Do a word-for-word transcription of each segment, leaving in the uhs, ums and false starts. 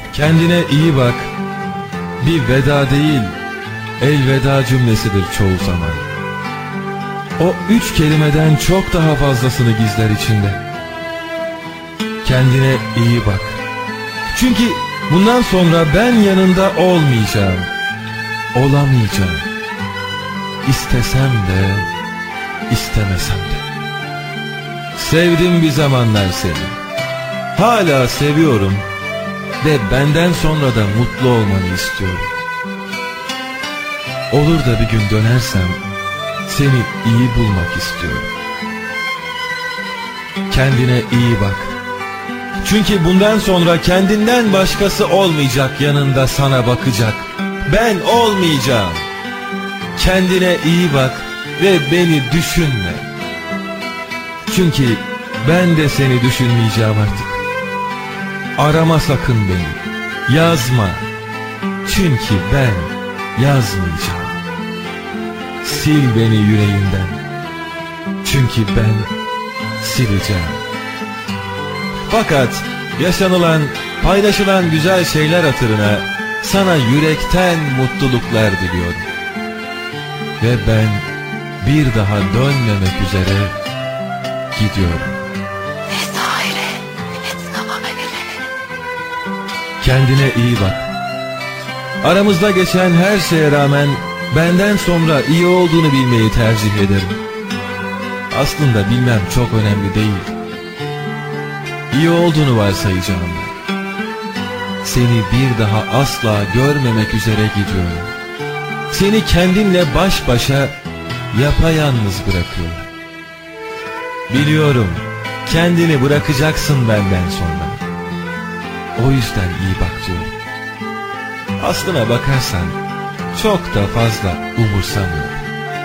Kendine iyi bak bir veda değil, elveda cümlesidir çoğu zaman. O üç kelimeden çok daha fazlasını gizler içinde. Kendine iyi bak. Çünkü bundan sonra ben yanında olmayacağım, olamayacağım. İstesem de, istemesem de. Sevdim bir zamanlar seni. Hala seviyorum ve benden sonra da mutlu olmanı istiyorum. Olur da bir gün dönersem seni iyi bulmak istiyorum. Kendine iyi bak. Çünkü bundan sonra kendinden başkası olmayacak yanında sana bakacak. Ben olmayacağım. Kendine iyi bak ve beni düşünme. Çünkü ben de seni düşünmeyeceğim artık. Arama sakın beni. Yazma. Çünkü ben yazmayacağım. Sil beni yüreğinden. Çünkü ben sileceğim. Fakat yaşanılan, paylaşılan güzel şeyler hatırına sana yürekten mutluluklar diliyorum. Ve ben bir daha dönmemek üzere gidiyorum. Kendine iyi bak. Aramızda geçen her şeye rağmen benden sonra iyi olduğunu bilmeyi tercih ederim. Aslında bilmem çok önemli değil. İyi olduğunu varsayacağım. Seni bir daha asla görmemek üzere gidiyorum. Seni kendinle baş başa yapayalnız bırakıyorum. Biliyorum kendini bırakacaksın benden sonra. O yüzden iyi bak diyorum. Aslına bakarsan çok da fazla umursamıyorum.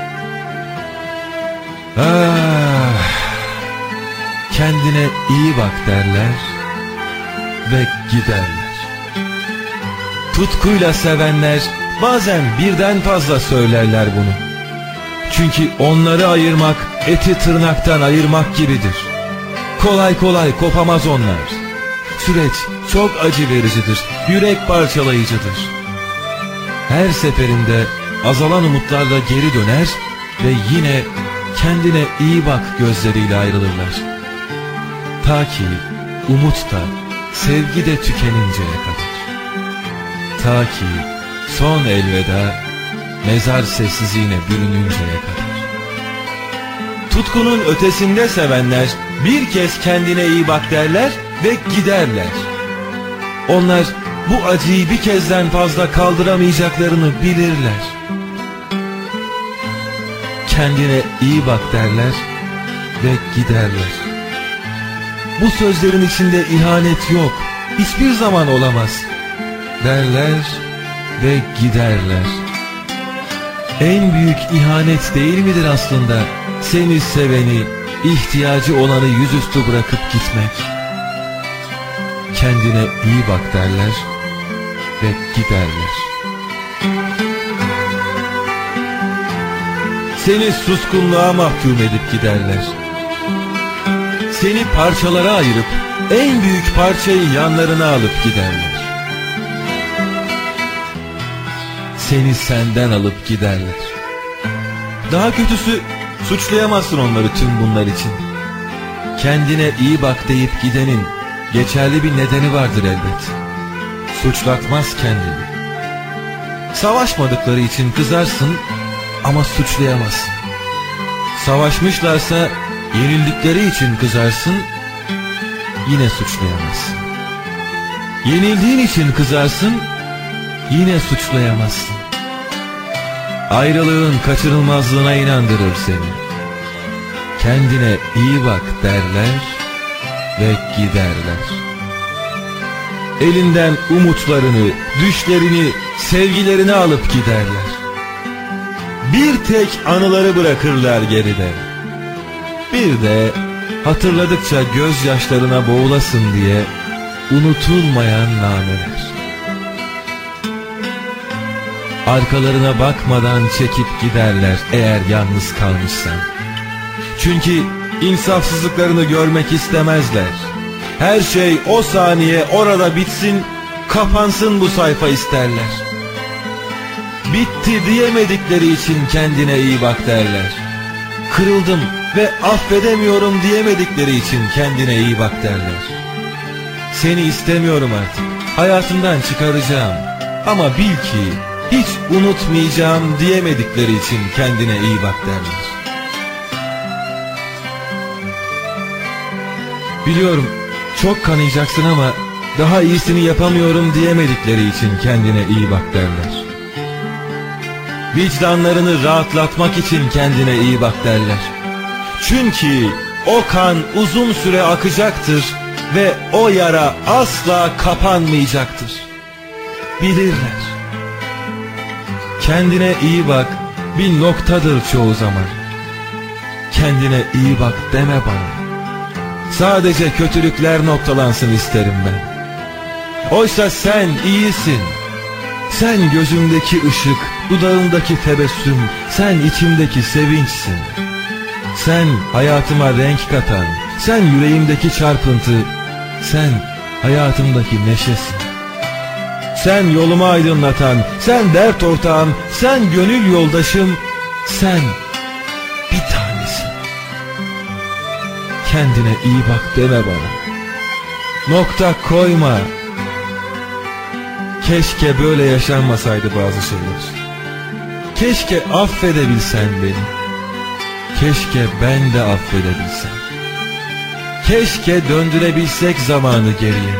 Ah, kendine iyi bak derler ve giderler. Tutkuyla sevenler bazen birden fazla söylerler bunu. Çünkü onları ayırmak eti tırnaktan ayırmak gibidir. Kolay kolay kopamaz onlar. Süreç çok acı vericidir, yürek parçalayıcıdır. Her seferinde azalan umutlarla geri döner ve yine kendine iyi bak gözleriyle ayrılırlar. Ta ki umut da, sevgi de tükeninceye kadar. Ta ki son elveda mezar sessizliğine bürününceye kadar. Tutkunun ötesinde sevenler bir kez kendine iyi bak derler ve giderler. Onlar bu acıyı bir kezden fazla kaldıramayacaklarını bilirler. Kendine iyi bak derler ve giderler. Bu sözlerin içinde ihanet yok, hiçbir zaman olamaz derler ve giderler. En büyük ihanet değil midir aslında seni seveni, ihtiyacı olanı yüzüstü bırakıp gitmek? Kendine iyi bak derler ve giderler. Seni suskunluğa mahkum edip giderler. Seni parçalara ayırıp en büyük parçayı yanlarına alıp giderler. Seni senden alıp giderler. Daha kötüsü, suçlayamazsın onları tüm bunlar için. Kendine iyi bak deyip gidenin geçerli bir nedeni vardır elbet. Suçlatmaz kendini. Savaşmadıkları için kızarsın ama suçlayamazsın. Savaşmışlarsa yenildikleri için kızarsın, yine suçlayamazsın. Yenildiğin için kızarsın, yine suçlayamazsın. Ayrılığın kaçınılmazlığına inandırır seni. Kendine iyi bak derler ve giderler. Elinden umutlarını, düşlerini, sevgilerini alıp giderler. Bir tek anıları bırakırlar geride. Bir de hatırladıkça gözyaşlarına boğulasın diye unutulmayan nameler. Arkalarına bakmadan çekip giderler eğer yalnız kalmışsan. Çünkü insafsızlıklarını görmek istemezler. Her şey o saniye orada bitsin kapansın bu sayfa isterler. Bitti diyemedikleri için kendine iyi bak derler. Kırıldım ve affedemiyorum diyemedikleri için kendine iyi bak derler. Seni istemiyorum artık, hayatımdan çıkaracağım. Ama bil ki hiç unutmayacağım diyemedikleri için kendine iyi bak derler. Biliyorum çok kanayacaksın ama daha iyisini yapamıyorum diyemedikleri için kendine iyi bak derler. Vicdanlarını rahatlatmak için kendine iyi bak derler. Çünkü o kan uzun süre akacaktır ve o yara asla kapanmayacaktır. Bilirler. Kendine iyi bak bir noktadır çoğu zaman. Kendine iyi bak deme bana. Sadece kötülükler noktalansın isterim ben. Oysa sen iyisin. Sen gözümdeki ışık, dudağımdaki tebessüm, sen içimdeki sevinçsin. Sen hayatıma renk katan, sen yüreğimdeki çarpıntı, sen hayatımdaki neşesin. Sen yolumu aydınlatan, sen dert ortağım, sen gönül yoldaşım, sen bir tanesin. Kendine iyi bak deme bana. Nokta koyma. Keşke böyle yaşanmasaydı bazı şeyler. Keşke affedebilsen beni. Keşke ben de affedebilsem. Keşke döndürebilsek zamanı geriye.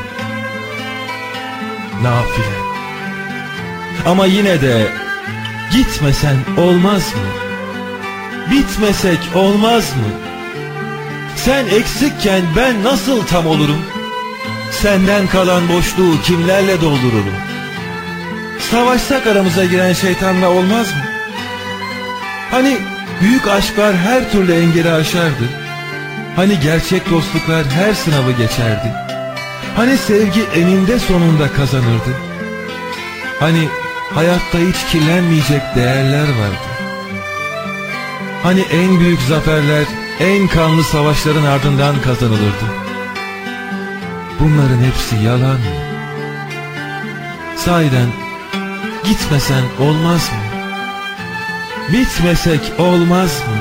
Nafile. Ama yine de gitmesen olmaz mı? Bitmesek olmaz mı? Sen eksikken ben nasıl tam olurum? Senden kalan boşluğu kimlerle doldururum? Savaşsak aramıza giren şeytanla olmaz mı? Hani büyük aşklar her türlü engeli aşardı. Hani gerçek dostluklar her sınavı geçerdi. Hani sevgi eninde sonunda kazanırdı. Hani hayatta hiç kirlenmeyecek değerler vardı. Hani en büyük zaferler en kanlı savaşların ardından kazanılırdı. Bunların hepsi yalan mı? Sahiden gitmesen olmaz mı? Bitmesek olmaz mı?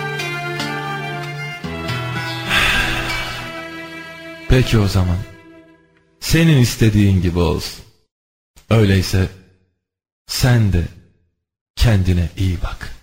Peki o zaman. Senin istediğin gibi olsun. Öyleyse sen de kendine iyi bak.